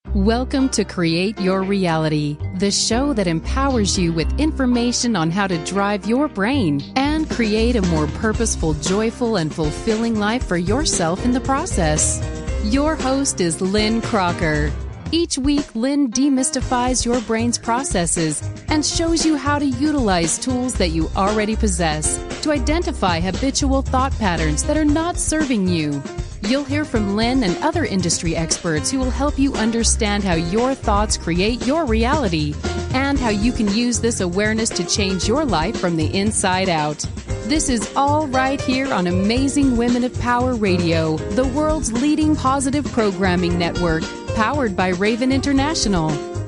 Welcome to Create Your Reality, the show that empowers you with information on how to drive your brain and create a more purposeful, joyful, and fulfilling life for yourself in the process. Your host is Lynn Crocker. Each week, Lynn demystifies your brain's processes and shows you how to utilize tools that you already possess to identify habitual thought patterns that are not serving you. You'll hear from Lynn and other industry experts who will help you understand how your thoughts create your reality and how you can use this awareness to change your life from the inside out. This is all right here on Amazing Women of Power Radio, the world's leading positive programming network, powered by Raven International.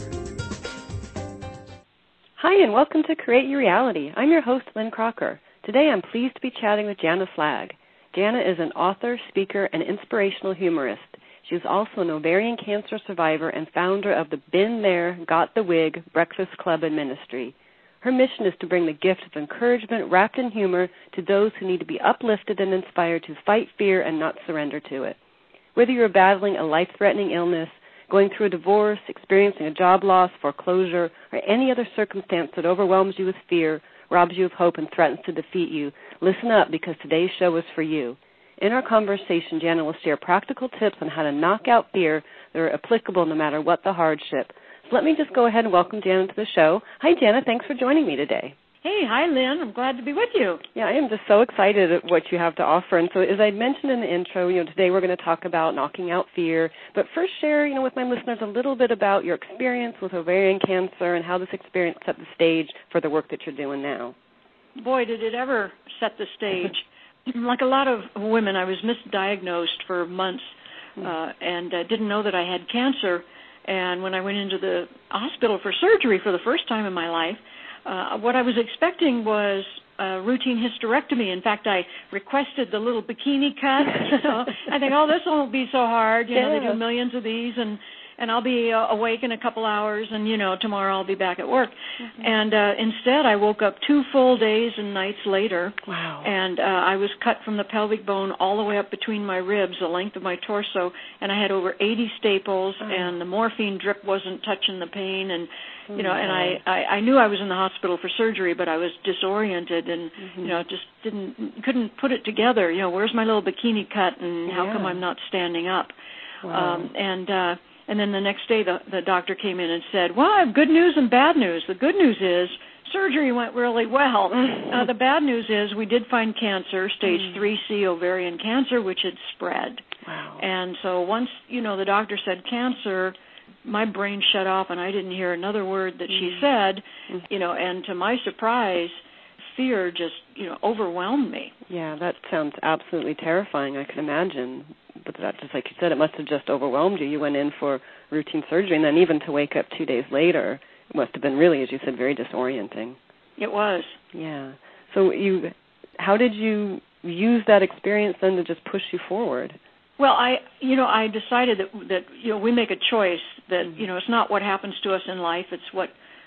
Hi, and welcome to Create Your Reality. I'm your host, Lynn Crocker. Today I'm pleased to be chatting with Jana Flagg. Jana is an author, speaker, and inspirational humorist. She is also an ovarian cancer survivor and founder of the Been There, Got the Wig Breakfast Club and Ministry. Her mission is to bring the gift of encouragement wrapped in humor to those who need to be uplifted and inspired to fight fear and not surrender to it. Whether you're battling a life-threatening illness, going through a divorce, experiencing a job loss, foreclosure, or any other circumstance that overwhelms you with fear, robs you of hope, and threatens to defeat you, listen up, because today's show is for you. In our conversation, Jana will share practical tips on how to knock out fear that are applicable no matter what the hardship. So let me just go ahead and welcome Jana to the show. Hi, Jana. Thanks for joining me today. Hey, hi, Lynn. I'm glad to be with you. Yeah, I am just so excited at what you have to offer. And so as I mentioned in the intro, today we're going to talk about knocking out fear. But first share, with my listeners a little bit about your experience with ovarian cancer and how this experience set the stage for the work that you're doing now. Boy, did it ever set the stage. Like a lot of women, I was misdiagnosed for months and didn't know that I had cancer. And when I went into the hospital for surgery for the first time in my life, what I was expecting was a routine hysterectomy. In fact, I requested the little bikini cut. I think, this won't be so hard. They do millions of these, and I'll be awake in a couple hours, and, tomorrow I'll be back at work. Mm-hmm. And instead, I woke up 2 full days and nights later. Wow. And I was cut from the pelvic bone all the way up between my ribs, the length of my torso, and I had over 80 staples, and the morphine drip wasn't touching the pain, and and I knew I was in the hospital for surgery, but I was disoriented and, just couldn't put it together. Where's my little bikini cut, and how come I'm not standing up? Wow. And then the next day the doctor came in and said, well, I have good news and bad news. The good news is surgery went really well. The bad news is we did find cancer, stage 3C ovarian cancer, which had spread. Wow. And so once, the doctor said cancer, my brain shut off and I didn't hear another word that she said, and to my surprise, fear just, overwhelmed me. Yeah, that sounds absolutely terrifying, I can imagine. But that, just like you said, it must have just overwhelmed you. You went in for routine surgery, and then even to wake up 2 days later, it must have been really, as you said, very disorienting. It was. Yeah. So how did you use that experience then to just push you forward? Well, I decided that we make a choice that, it's not what happens to us in life, it's what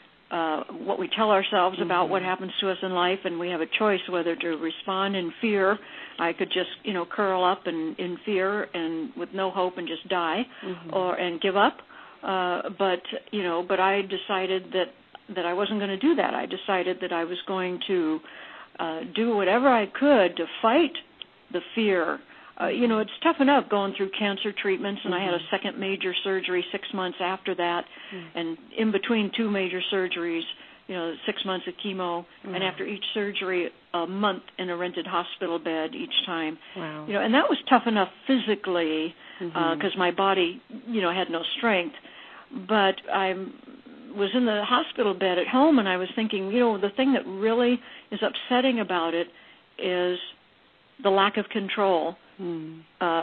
we tell ourselves about what happens to us in life, and we have a choice whether to respond in fear. I could just, curl up in fear and with no hope and just die, and give up. But I decided that I wasn't going to do that. I decided that I was going to do whatever I could to fight the fear. It's tough enough going through cancer treatments, and I had a second major surgery 6 months after that, and in between 2 major surgeries, 6 months of chemo, and after each surgery, a month in a rented hospital bed each time. Wow. And that was tough enough physically because my body, had no strength. But I was in the hospital bed at home, and I was thinking, the thing that really is upsetting about it is the lack of control and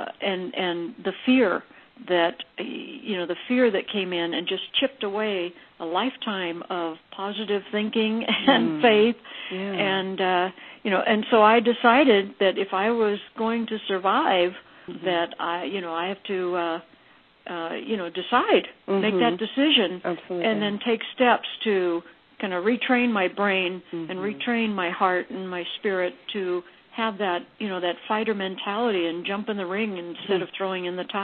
the fear that, the fear that came in and just chipped away a lifetime of positive thinking and faith. Yeah. And so I decided that if I was going to survive, that I have to, decide, make that decision. Absolutely. And then take steps to kind of retrain my brain and retrain my heart and my spirit to have that, that fighter mentality and jump in the ring instead of throwing in the towel.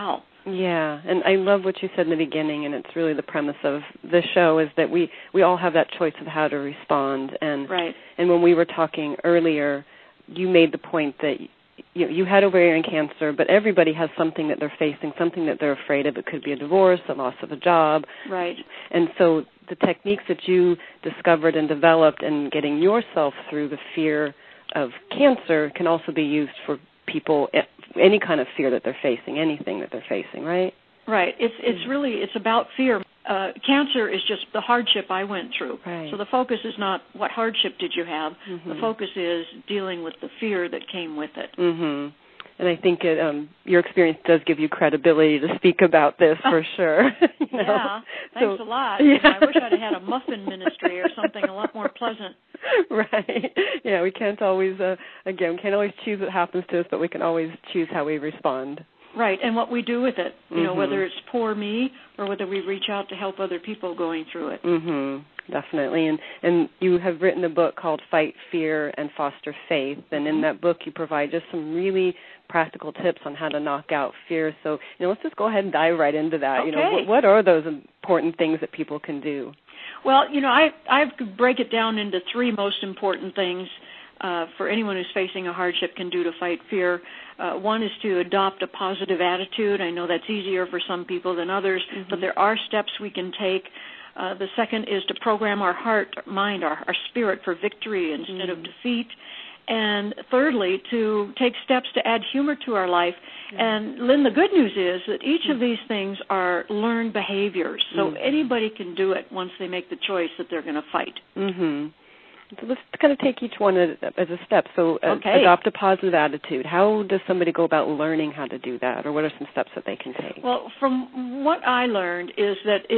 Yeah, and I love what you said in the beginning, and it's really the premise of the show is that we all have that choice of how to respond. And right. And when we were talking earlier, you made the point that you had ovarian cancer, but everybody has something that they're facing, something that they're afraid of. It could be a divorce, a loss of a job. Right. And so the techniques that you discovered and developed in getting yourself through the fear of cancer can also be used for people, any kind of fear that they're facing, anything that they're facing, right? Right. It's about fear. Cancer is just the hardship I went through. Right. So the focus is not what hardship did you have. Mm-hmm. The focus is dealing with the fear that came with it. Mm-hmm. And I think your experience does give you credibility to speak about this for sure. Yeah, thanks a lot. Yeah. I wish I'd had a muffin ministry or something a lot more pleasant. Right. Yeah, we can't always, we can't always choose what happens to us, but we can always choose how we respond. Right, and what we do with it, mm-hmm. whether it's poor me or whether we reach out to help other people going through it. Mm-hmm. Definitely. And you have written a book called Fight Fear and Foster Faith, and in that book you provide just some really practical tips on how to knock out fear. So, let's just go ahead and dive right into that. Okay. What are those important things that people can do? Well, I could break it down into three most important things for anyone who's facing a hardship can do to fight fear. One is to adopt a positive attitude. I know that's easier for some people than others, mm-hmm. but there are steps we can take. The second is to program our heart, mind, our spirit for victory instead of defeat. And thirdly, to take steps to add humor to our life. And, Lynn, the good news is that each of these things are learned behaviors. So anybody can do it once they make the choice that they're going to fight. Mm-hmm. So let's kind of take each one as a step. So adopt a positive attitude. How does somebody go about learning how to do that, or what are some steps that they can take? Well, from what I learned is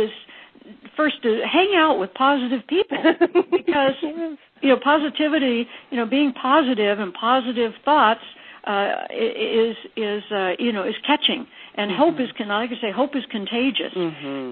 first to hang out with positive people because, positivity, being positive and positive thoughts is catching. And hope is contagious. Mm-hmm.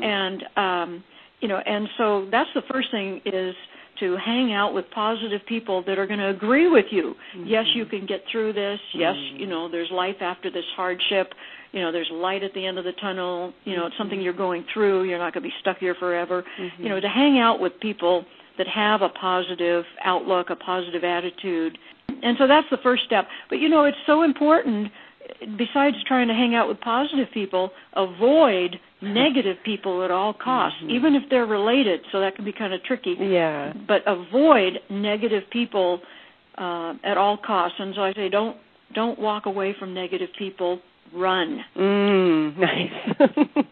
And so that's the first thing is to hang out with positive people that are going to agree with you. Mm-hmm. Yes, you can get through this. Yes, there's life after this hardship. There's light at the end of the tunnel. It's something you're going through. You're not going to be stuck here forever. Mm-hmm. To hang out with people that have a positive outlook, a positive attitude. And so that's the first step. But, it's so important, besides trying to hang out with positive people, avoid negative people at all costs, mm-hmm. even if they're related, so that can be kind of tricky. Yeah. But avoid negative people at all costs. And so I say don't walk away from negative people. Run. Nice.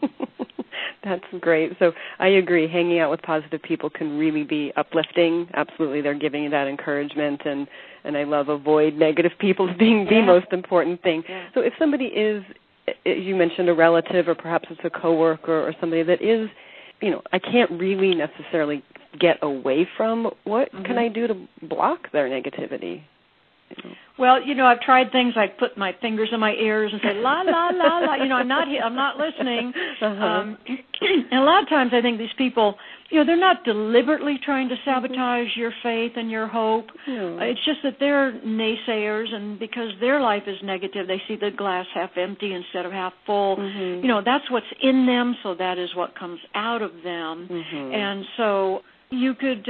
That's great. So I agree. Hanging out with positive people can really be uplifting. Absolutely. They're giving you that encouragement. And I love avoid negative people as being the most important thing. Yeah. So if somebody is, you mentioned a relative or perhaps it's a coworker or somebody that is, I can't really necessarily get away from, what can I do to block their negativity? Well, I've tried things like put my fingers in my ears and say, la, la, la, la, I'm not listening. Uh-huh. And a lot of times I think these people, they're not deliberately trying to sabotage your faith and your hope. No. It's just that they're naysayers, and because their life is negative, they see the glass half empty instead of half full. Mm-hmm. That's what's in them, so that is what comes out of them. Mm-hmm. And so you could,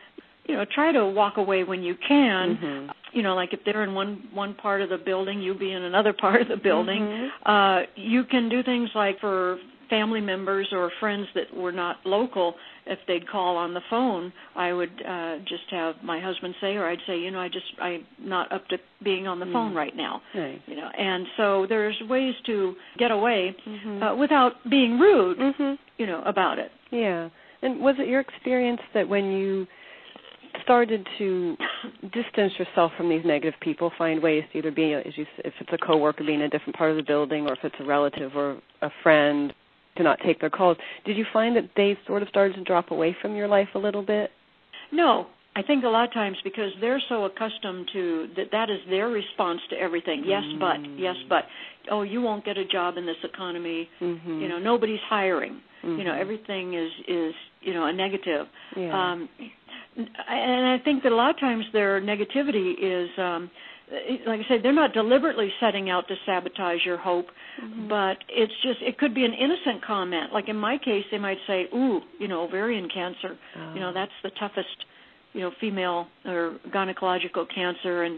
try to walk away when you can. Mm-hmm. Like if they're in one part of the building, you be in another part of the building. Mm-hmm. You can do things like for family members or friends that were not local, if they'd call on the phone, I would just have my husband say, or I'd say, I'm not up to being on the phone right now. Right. And so there's ways to get away without being rude, about it. Yeah. And was it your experience that when you started to distance yourself from these negative people, find ways to either be, if it's a coworker, be in a different part of the building, or if it's a relative or a friend, to not take their calls, did you find that they sort of started to drop away from your life a little bit? No. I think a lot of times because they're so accustomed to that is their response to everything. Yes, but. Oh, you won't get a job in this economy. Mm-hmm. Nobody's hiring. Mm-hmm. Everything is a negative. Yeah. And I think that a lot of times their negativity is like I said, they're not deliberately setting out to sabotage your hope, but it could be an innocent comment. Like in my case, they might say, ooh, ovarian cancer, that's the toughest, female or gynecological cancer, and,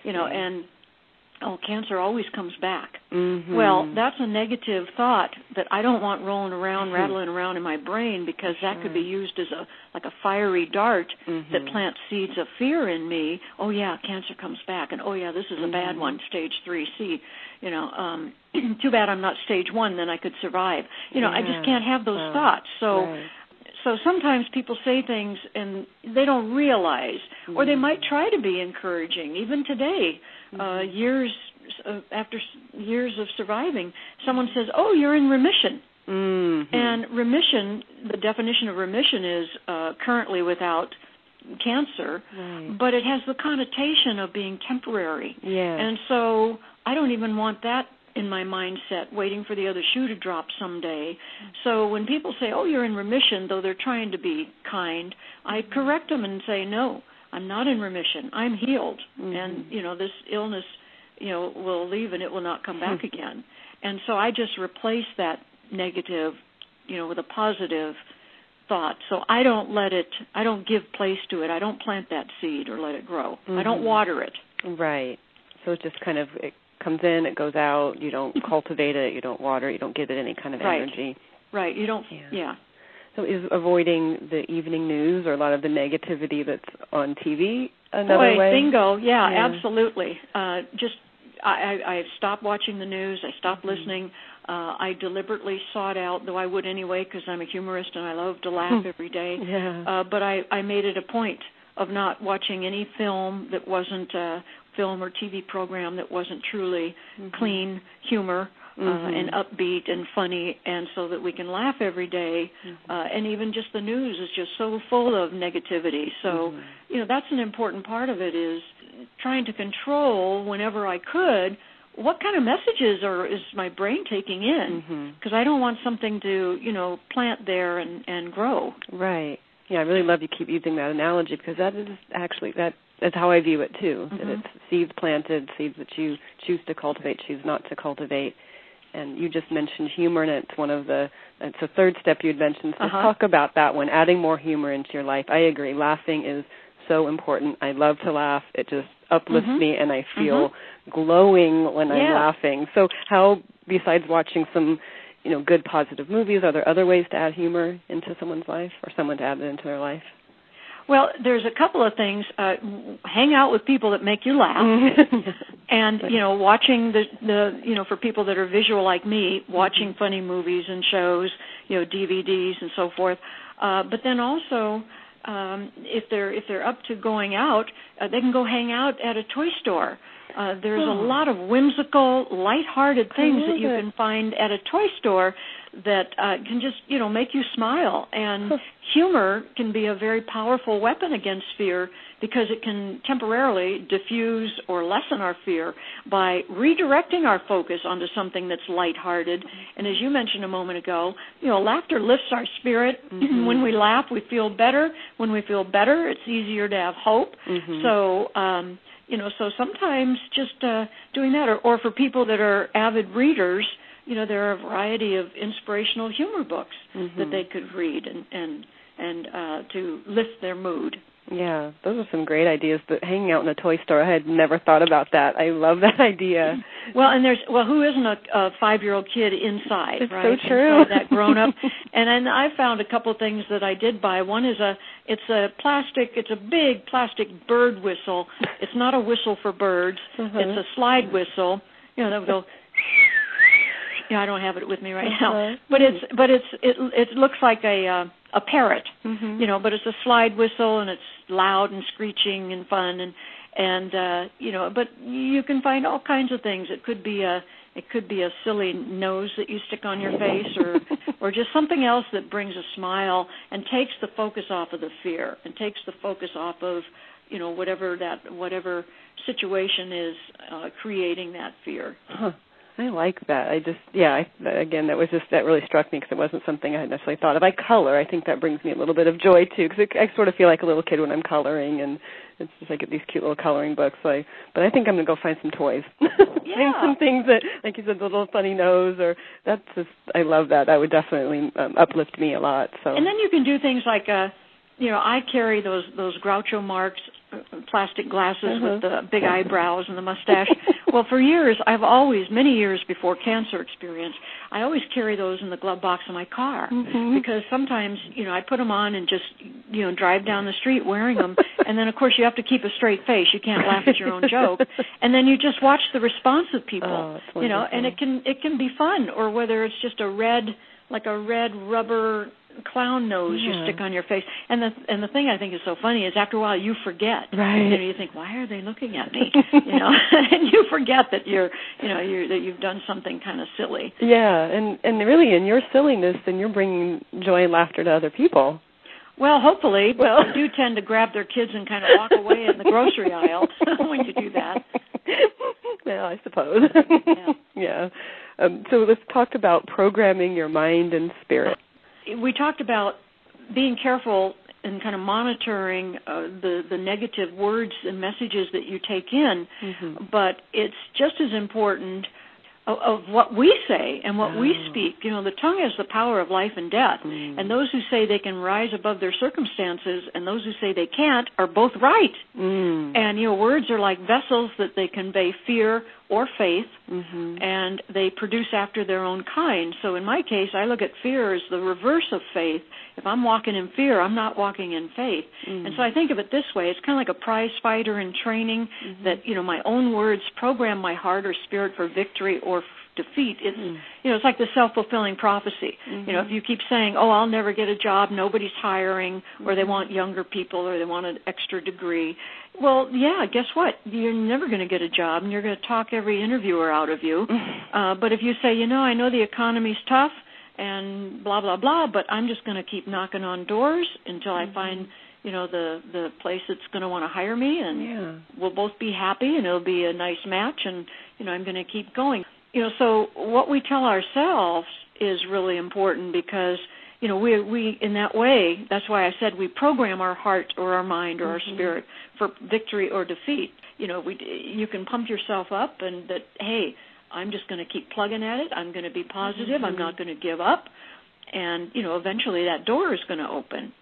cancer always comes back. Well, that's a negative thought that I don't want rolling around, rattling around in my brain, because that could be used as a fiery dart that plants seeds of fear in me. Oh yeah, cancer comes back, and oh yeah, this is a bad one, stage 3C. Too bad I'm not stage 1, then I could survive. I just can't have those thoughts. So sometimes people say things and they don't realize, or they might try to be encouraging. Even today, after years of surviving, someone says, oh, you're in remission. And remission, the definition of remission is currently without cancer, but it has the connotation of being temporary. And so I don't even want that in my mindset, waiting for the other shoe to drop someday. So when people say, oh, you're in remission, though they're trying to be kind, I correct them and say, no, I'm not in remission. I'm healed. And, this illness, will leave and it will not come back again. And so I just replace that negative, with a positive thought. So I don't give place to it. I don't plant that seed or let it grow. I don't water it. Right. So it just kind of it comes in, it goes out. You don't cultivate it. You don't water it. You don't give it any kind of energy. Right. You don't. So is avoiding the evening news or a lot of the negativity that's on TV another way? Bingo. Yeah, absolutely. I stopped watching the news. I stopped listening. I deliberately sought out, though I would anyway, because I'm a humorist and I love to laugh every day. But I made it a point of not watching any film that wasn't a film or TV program that wasn't truly clean humor and upbeat and funny, and so that we can laugh every day. And even just the news is just so full of negativity. So, that's an important part of it, is trying to control, whenever I could, what kind of messages is my brain taking in? Because I don't want something to, plant there and grow. Right. Yeah, I really love you keep using that analogy, because that is actually, that's how I view it too, that it's seeds planted, seeds that you choose to cultivate, choose not to cultivate. And you just mentioned humor, and it's a third step you'd mentioned. So talk about that one, adding more humor into your life. I agree. Laughing is so important. I love to laugh. It just uplifts me, and I feel glowing when I'm laughing. So how, besides watching some, good positive movies, are there other ways to add humor into someone's life, or someone to add it into their life? Well, there's a couple of things. Hang out with people that make you laugh, and watching the for people that are visual like me, watching funny movies and shows, DVDs and so forth. But then also, if they're up to going out, they can go hang out at a toy store. There's a lot of whimsical, lighthearted things that you can find at a toy store that can just, make you smile. And humor can be a very powerful weapon against fear, because it can temporarily diffuse or lessen our fear by redirecting our focus onto something that's lighthearted. And as you mentioned a moment ago, laughter lifts our spirit. When we laugh, we feel better. When we feel better, it's easier to have hope. So, so sometimes just doing that, or for people that are avid readers, there are a variety of inspirational humor books that they could read and to lift their mood. Yeah, those are some great ideas. But hanging out in a toy store, I had never thought about that. I love that idea. Well, and who isn't a 5-year-old kid inside, it's right? So true. And so that grown up. And then I found a couple of things that I did buy. One is it's a big plastic bird whistle. It's not a whistle for birds. It's a slide whistle. That would go. I don't have it with me right now, but it looks like a parrot, but it's a slide whistle, and it's loud and screeching and fun, and but you can find all kinds of things. It could be a silly nose that you stick on your face, or just something else that brings a smile and takes the focus off of the fear and takes the focus off of whatever situation is creating that fear. I like that. Again, that really struck me because it wasn't something I had necessarily thought of. I color. I think that brings me a little bit of joy, too, because I sort of feel like a little kid when I'm coloring, and it's just I get these cute little coloring books. But I think I'm going to go find some toys. Find some things that, like you said, the little funny nose, I love that. That would definitely uplift me a lot. So. And then you can do things like, I carry those Groucho Marx plastic glasses with the big eyebrows and the mustache. Well, for years, many years before cancer experience, I always carry those in the glove box of my car because sometimes, I put them on and just, drive down the street wearing them. And then, of course, you have to keep a straight face. You can't laugh at your own joke. And then you just watch the response of people, and it can be fun, or whether it's just a red rubber clown nose you stick on your face. And the thing I think is so funny is after a while you forget. Right. You think, why are they looking at me? And you forget that that you've done something kind of silly. Yeah, and really in your silliness, then you're bringing joy and laughter to other people. Well, hopefully. Well, I do tend to grab their kids and kind of walk away in the grocery aisle when you do that. Well, I suppose. Yeah. So let's talk about programming your mind and spirit. We talked about being careful and kind of monitoring the negative words and messages that you take in, but it's just as important of what we say and what we speak. The tongue has the power of life and death, and those who say they can rise above their circumstances and those who say they can't are both right. And, words are like vessels that they convey fear or faith, and they produce after their own kind. So in my case, I look at fear as the reverse of faith. If I'm walking in fear, I'm not walking in faith. And so I think of it this way. It's kind of like a prize fighter in training that, my own words program my heart or spirit for victory or defeat. It's, it's like the self-fulfilling prophecy. If you keep saying, I'll never get a job, nobody's hiring, or they want younger people, or they want an extra degree. Well, guess what? You're never going to get a job, and you're going to talk every interviewer out of you. But if you say, I know the economy's tough, and blah, blah, blah, but I'm just going to keep knocking on doors until I find, the place that's going to want to hire me, and we'll both be happy, and it'll be a nice match, and, I'm going to keep going. So what we tell ourselves is really important because, we in that way, that's why I said we program our heart or our mind or our spirit for victory or defeat. You can pump yourself up and that, hey, I'm just going to keep plugging at it. I'm going to be positive. I'm not going to give up. And, eventually that door is going to open.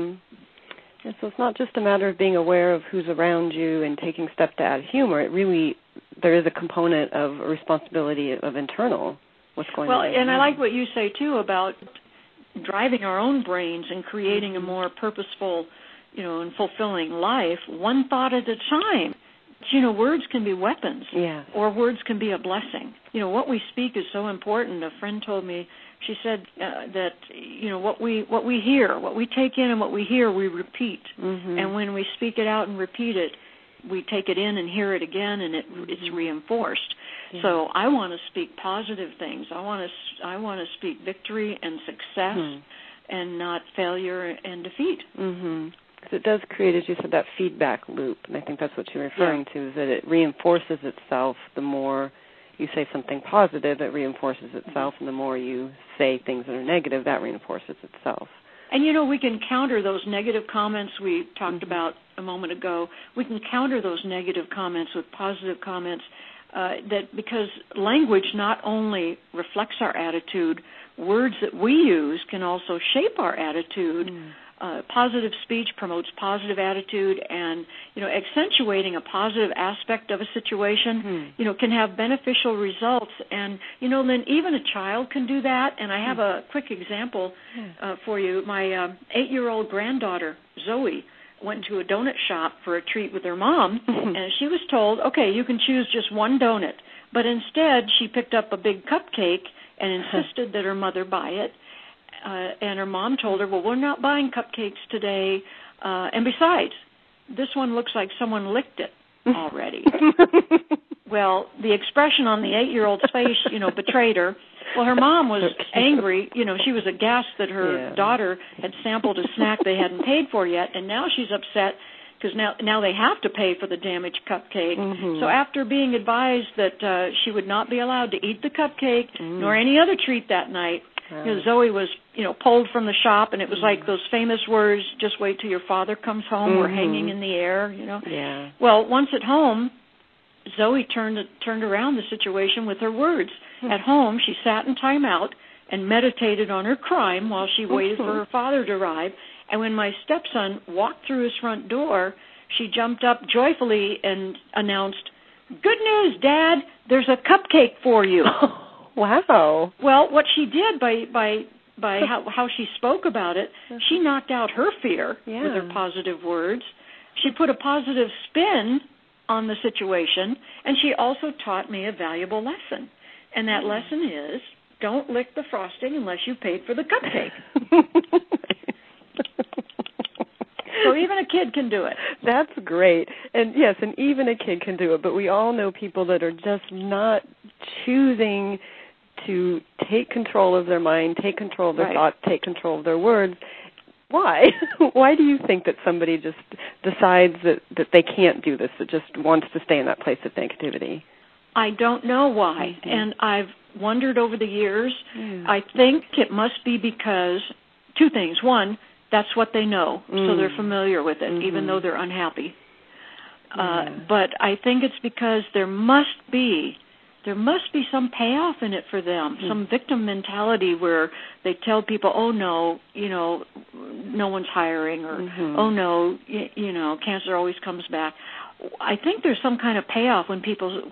And so it's not just a matter of being aware of who's around you and taking steps to add humor. It really, there is a component of a responsibility of internal, what's going on. Well, and I like what you say, too, about driving our own brains and creating a more purposeful, and fulfilling life, one thought at a time. Words can be weapons, or words can be a blessing. What we speak is so important. A friend told me, she said that, what we hear, what we take in and what we hear, we repeat. And when we speak it out and repeat it, we take it in and hear it again, and it's reinforced. So I want to speak positive things. I want to speak victory and success and not failure and defeat. Because it does create, as you said, that feedback loop, and I think that's what you're referring to, is that it reinforces itself. The more you say something positive, it reinforces itself, and the more you say things that are negative, that reinforces itself. And, we can counter those negative comments we talked about a moment ago. We can counter those negative comments with positive comments because language not only reflects our attitude, words that we use can also shape our attitude. Positive speech promotes positive attitude, and accentuating a positive aspect of a situation can have beneficial results. And then even a child can do that. And I have a quick example for you. My 8-year-old granddaughter Zoe went to a donut shop for a treat with her mom, and she was told, okay, you can choose just one donut. But instead, she picked up a big cupcake and insisted that her mother buy it. And her mom told her, well, we're not buying cupcakes today. And besides, this one looks like someone licked it already. Well, the expression on the 8-year-old's face, betrayed her. Well, her mom was angry. She was aghast that her daughter had sampled a snack they hadn't paid for yet. And now she's upset because now they have to pay for the damaged cupcake. So after being advised that she would not be allowed to eat the cupcake nor any other treat that night, Zoe was, pulled from the shop, and it was like those famous words, "Just wait till your father comes home," were hanging in the air, Yeah. Well, once at home, Zoe turned around the situation with her words. At home, she sat in timeout and meditated on her crime while she waited for her father to arrive. And when my stepson walked through his front door, she jumped up joyfully and announced, "Good news, Dad, there's a cupcake for you." Wow. Well, what she did by how she spoke about it, she knocked out her fear with her positive words. She put a positive spin on the situation, and she also taught me a valuable lesson. And that lesson is, don't lick the frosting unless you've paid for the cupcake. So even a kid can do it. That's great. And yes, and even a kid can do it, but we all know people that are just not choosing to take control of their mind, take control of their thoughts, take control of their words. Why? Why do you think that somebody just decides that they can't do this, that just wants to stay in that place of negativity? I don't know why, and I've wondered over the years. I think it must be because two things. One, that's what they know, so they're familiar with it, even though they're unhappy. But I think it's because there must be some payoff in it for them, some victim mentality where they tell people, "Oh no, no one's hiring," or "Oh no, cancer always comes back." I think there's some kind of payoff when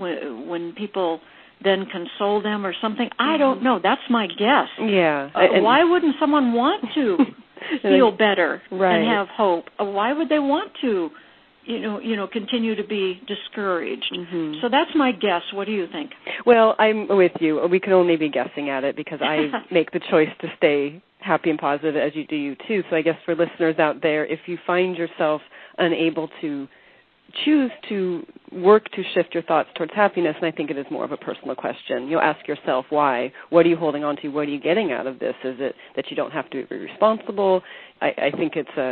people then console them or something. I don't know. That's my guess. Yeah. Why wouldn't someone want to feel better and have hope? Why would they want to, continue to be discouraged? So that's my guess. What do you think? Well, I'm with you. We can only be guessing at it because I make the choice to stay happy and positive, as you do you too. So I guess for listeners out there, if you find yourself unable to choose to work to shift your thoughts towards happiness, and I think it is more of a personal question. You'll ask yourself why. What are you holding on to? What are you getting out of this? Is it that you don't have to be responsible? I think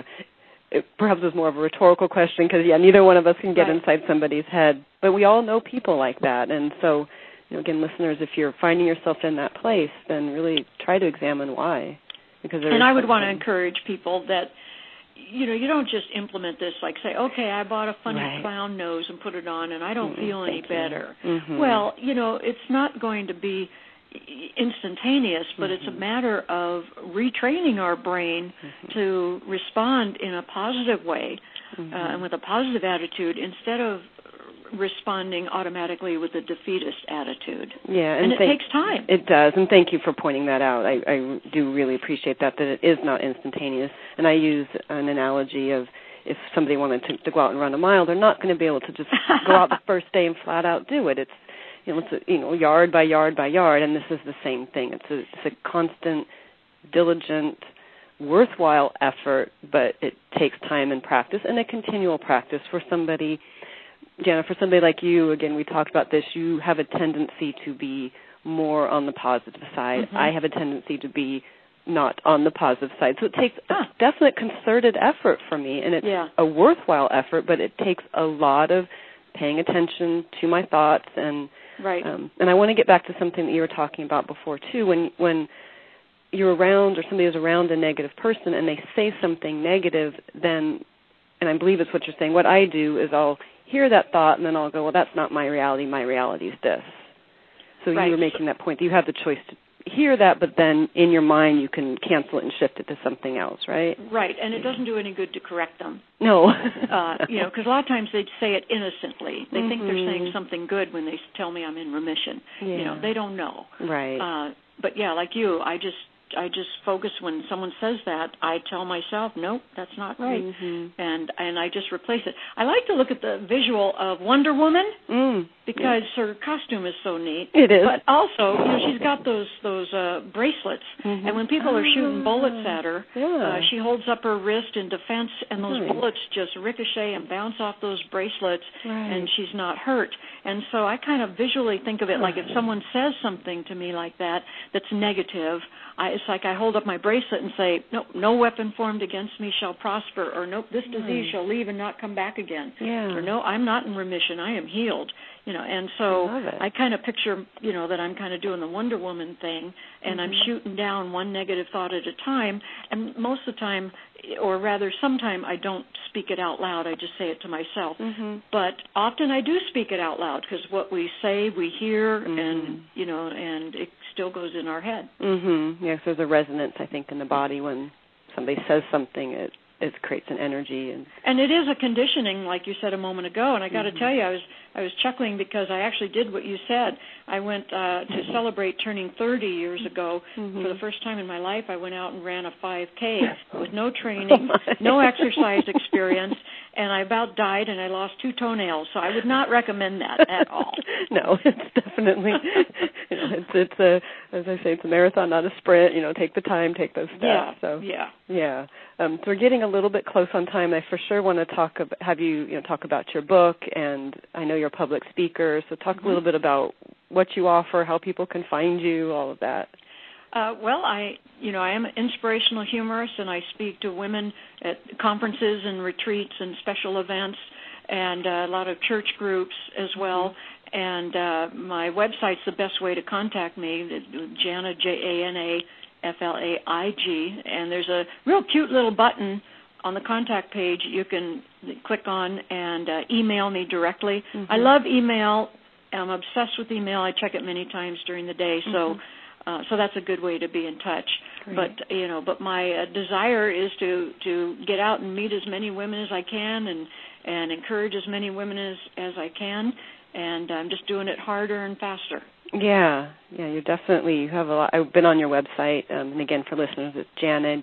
it perhaps is more of a rhetorical question because, neither one of us can get inside somebody's head. But we all know people like that. And so, again, listeners, if you're finding yourself in that place, then really try to examine why. And I would want to encourage people that, you don't just implement this like say, okay, I bought a funny clown nose and put it on and I don't feel any better. Well, it's not going to be instantaneous, but it's a matter of retraining our brain to respond in a positive way and with a positive attitude instead of responding automatically with a defeatist attitude. Yeah, and it takes time. It does, and thank you for pointing that out. I do really appreciate that it is not instantaneous. And I use an analogy of if somebody wanted to go out and run a mile, they're not going to be able to just go out the first day and flat out do it. It's yard by yard by yard, and this is the same thing. It's a constant, diligent, worthwhile effort, but it takes time and practice, and a continual practice for somebody. Jana, for somebody like you, again, we talked about this, you have a tendency to be more on the positive side. I have a tendency to be not on the positive side. So it takes a definite concerted effort for me, and it's a worthwhile effort, but it takes a lot of paying attention to my thoughts. And and I want to get back to something that you were talking about before, too. When you're around or somebody is around a negative person and they say something negative, then, and I believe it's what you're saying, what I do is I'll hear that thought, and then I'll go, well, that's not my reality. My reality is this. So you were making that point. You have the choice to hear that, but then in your mind you can cancel it and shift it to something else, right? Right, and it doesn't do any good to correct them. No. Because a lot of times they say it innocently. They think they're saying something good when they tell me I'm in remission. Yeah. They don't know. Right. But like you, I just focus when someone says that. I tell myself, nope, that's not right, and I just replace it. I like to look at the visual of Wonder Woman. because her costume is so neat. It is. But also, she's got those bracelets, and when people are shooting bullets at her, she holds up her wrist in defense, and those bullets just ricochet and bounce off those bracelets, and she's not hurt. And so I kind of visually think of it like if someone says something to me like that that's negative, it's like I hold up my bracelet and say, nope, no weapon formed against me shall prosper, or nope, this disease shall leave and not come back again, or no, I'm not in remission, I am healed. And so I kind of picture, that I'm kind of doing the Wonder Woman thing, and I'm shooting down one negative thought at a time, and most of the time, or rather sometime, I don't speak it out loud, I just say it to myself. But often I do speak it out loud, because what we say, we hear, and, and it still goes in our head. Yes, there's a resonance, I think, in the body when somebody says something, it creates an energy. And it is a conditioning, like you said a moment ago, and I got to tell you, I was chuckling because I actually did what you said. I went to celebrate turning 30 years ago. For the first time in my life, I went out and ran a 5K with no training, no exercise experience, and I about died, and I lost 2 toenails. So I would not recommend that at all. No, it's definitely, it's a, as I say, it's a marathon, not a sprint. Take the time, take those steps. Yeah. So we're getting a little bit close on time. I for sure want to have you talk about your book, and I know you're a public speaker, so talk a little bit about what you offer, how people can find you, all of that. Well, I am an inspirational humorist, and I speak to women at conferences and retreats and special events, and a lot of church groups as well. And my website's the best way to contact me, Jana, JANA FLAIG, and there's a real cute little button on the contact page you can click on and email me directly. I love email. I'm obsessed with email. I check it many times during the day, so that's a good way to be in touch. Great. But my desire is to get out and meet as many women as I can and encourage as many women as I can, and I'm just doing it harder and faster. Yeah, you have a lot. I've been on your website, and again, for listeners, it's Jana,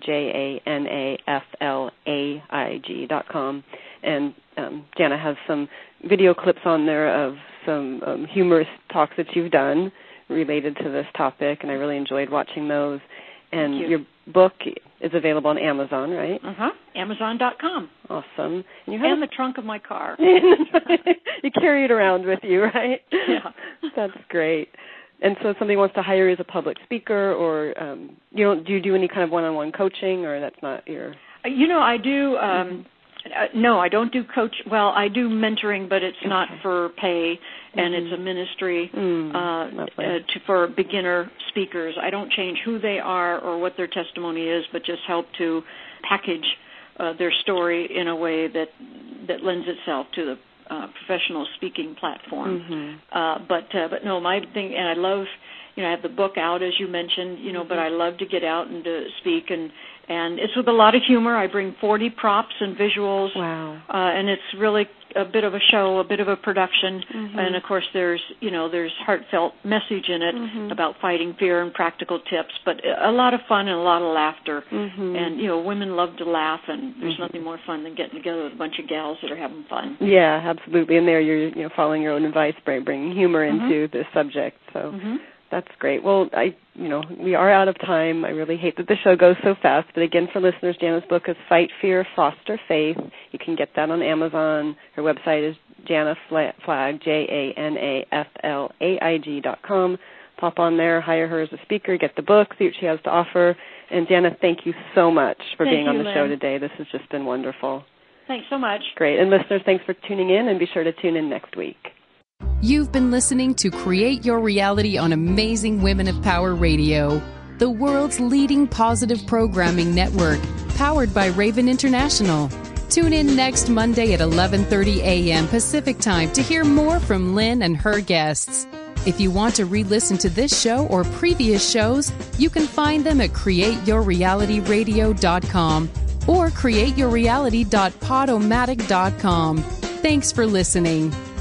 JANAFLAIG.com, and Jana has some video clips on there of some humorous talks that you've done related to this topic, and I really enjoyed watching those. And your book is available on Amazon, right? Amazon.com. Awesome. And the trunk of my car. You carry it around with you, right? Yeah. That's great. And so if somebody wants to hire you as a public speaker, or do you do any kind of one-on-one coaching, or that's not your... I do... No, I don't do coach. Well, I do mentoring, but it's not for pay, and it's a ministry for beginner speakers. I don't change who they are or what their testimony is, but just help to package their story in a way that lends itself to the professional speaking platform. But no, my thing, and I love, I have the book out, as you mentioned, but I love to get out and to speak, and it's with a lot of humor. I bring 40 props and visuals. Wow. And it's really a bit of a show, a bit of a production. And of course there's heartfelt message in it about fighting fear and practical tips, but a lot of fun and a lot of laughter. And, women love to laugh, and there's nothing more fun than getting together with a bunch of gals that are having fun. Yeah, absolutely. And there you're following your own advice by bringing humor into the subject. So that's great. Well, we are out of time. I really hate that the show goes so fast. But again, for listeners, Jana's book is Fight Fear, Foster Faith. You can get that on Amazon. Her website is Jana Flaig, JANAFLAIG.com. Pop on there, hire her as a speaker, get the book, see what she has to offer. And Jana, thank you so much for being on the show today. This has just been wonderful. Thanks so much. Great. And listeners, thanks for tuning in, and be sure to tune in next week. You've been listening to Create Your Reality on Amazing Women of Power Radio, the world's leading positive programming network, powered by Raven International. Tune in next Monday at 11:30 a.m. Pacific Time to hear more from Lynn and her guests. If you want to re-listen to this show or previous shows, you can find them at createyourrealityradio.com or createyourreality.podomatic.com. Thanks for listening.